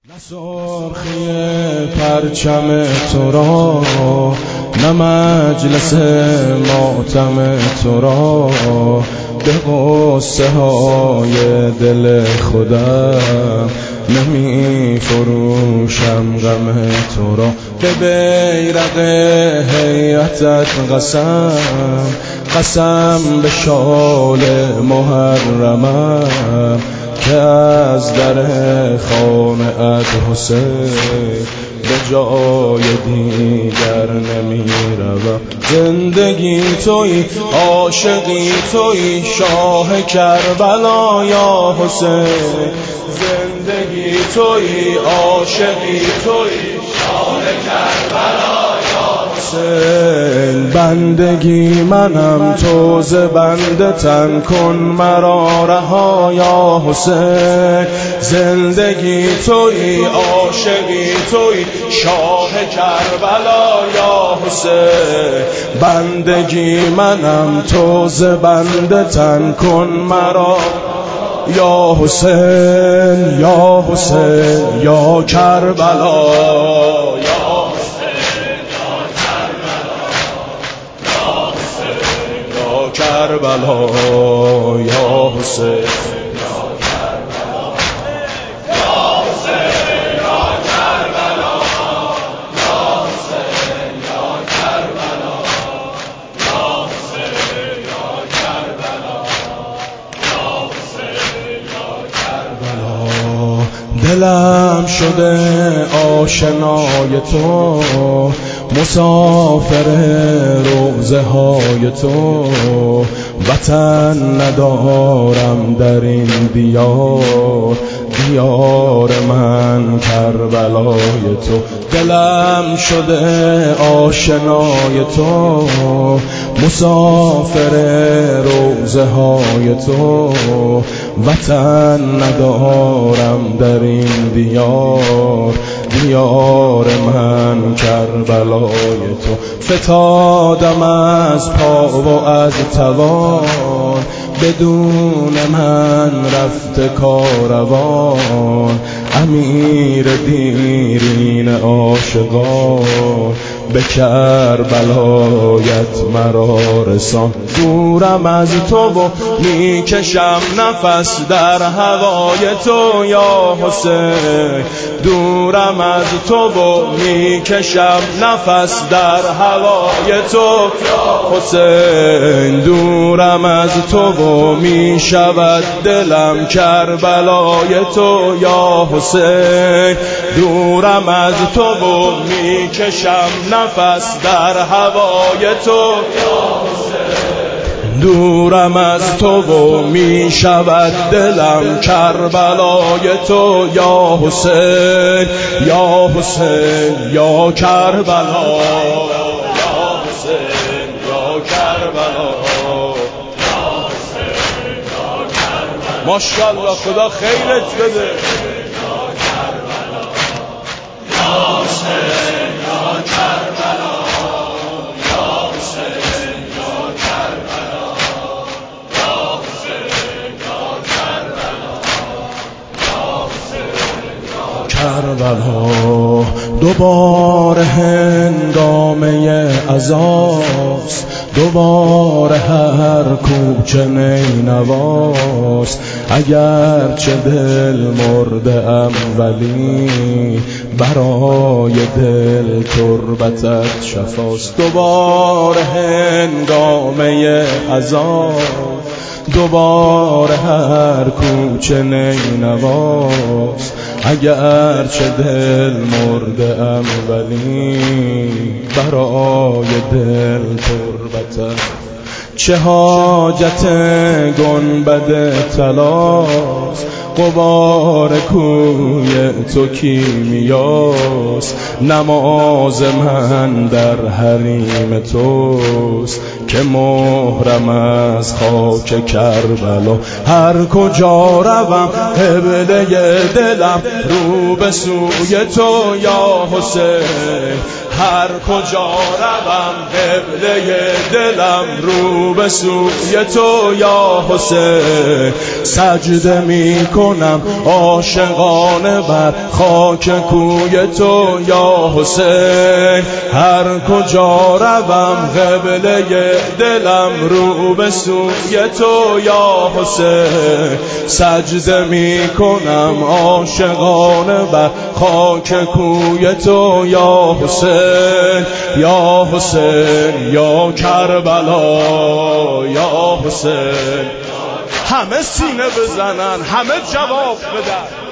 نه سرخی پرچم تو را، نه مجلس ماتم تو را، به غصه های دل خودم نمی فروشم غم تو را. به بیرق هیئتت قسم به شال محرمم، که از در خانه ات حسین به جای دیگر نمی روم. زندگی توی، عاشقی توی، شاه کربلا یا حسین. زندگی توی، عاشقی توی، شاه کربلا یا حسین. بندگی منم، تو ز بنده تن کن مرا رها یا حسین. زندگی توی، عاشقی توی، شاه کربلا یا حسین. بندگی منم، تو ز بنده تن کن مرا یا حسین، یا حسین، یا کربلا، یا حسین، یا کربلا، یا حسین. دلم شده آشنای تو، مسافر روضه های تو. وطن ندارم در این دیار، دیار من کربلای تو. دلم شده آشنای تو، مسافر روضه های تو. وطن ندارم در این دیار، دیار من کربلای تو. فتادم از پا و از توان، بدون من رفت کاروان. امیر دیرین عاشقان، به کربلایت مرا رسان. دورم از تو و میکشم نفس در هوای تو یا حسین. دورم از تو و میکشم نفس در هوای تو یا حسین. دورم از تو و میشود دلم کربلای تو یا حسین. دورم از تو و میکشم نفس در هوای تو یا حسین. دورم از تو و می شود دلم کربلای تو یا حسین، یا حسین، یا کربلا، یا حسین، یا کربلا، یا حسین، یا کربلا. ماشاءالله، خدا خیرت بده. یا کربلا، یا حسین، یا کربلا، یا حسین، یا کربلا، یا حسین، یا کربلا، یا حسین، یا کربلا. دوباره هنگامه عزاست، دوباره هر کوچه نینواست. اگر چه دل مرده ام ولی برای دل تربتت شفاست. دوباره هنگامه عزاست، دوباره هر کوچه نینواست. اگر چه دل مرده ام ولی برای دل تربتت. چه حاجت گنبد طلاست، غبار کوی تو کیمیاست. نماز من در حریم توست، که محرم از خاک کربلا. هر کجا روم قبله دلم رو به سوی تو یا حسین. هر کجا روم قبله دلم رو به سوی تو یا حسین. سجده می کنم عاشقانه بر خاک کوی تو یا حسین. هر کجا روم قبله دلم رو به سوی تو یا حسین. سجده می کنم عاشقانه بر خاک کوی تو یا حسین. یا حسین یا کربلا یا حسین. همه سینه بزنن، همه جواب بدن.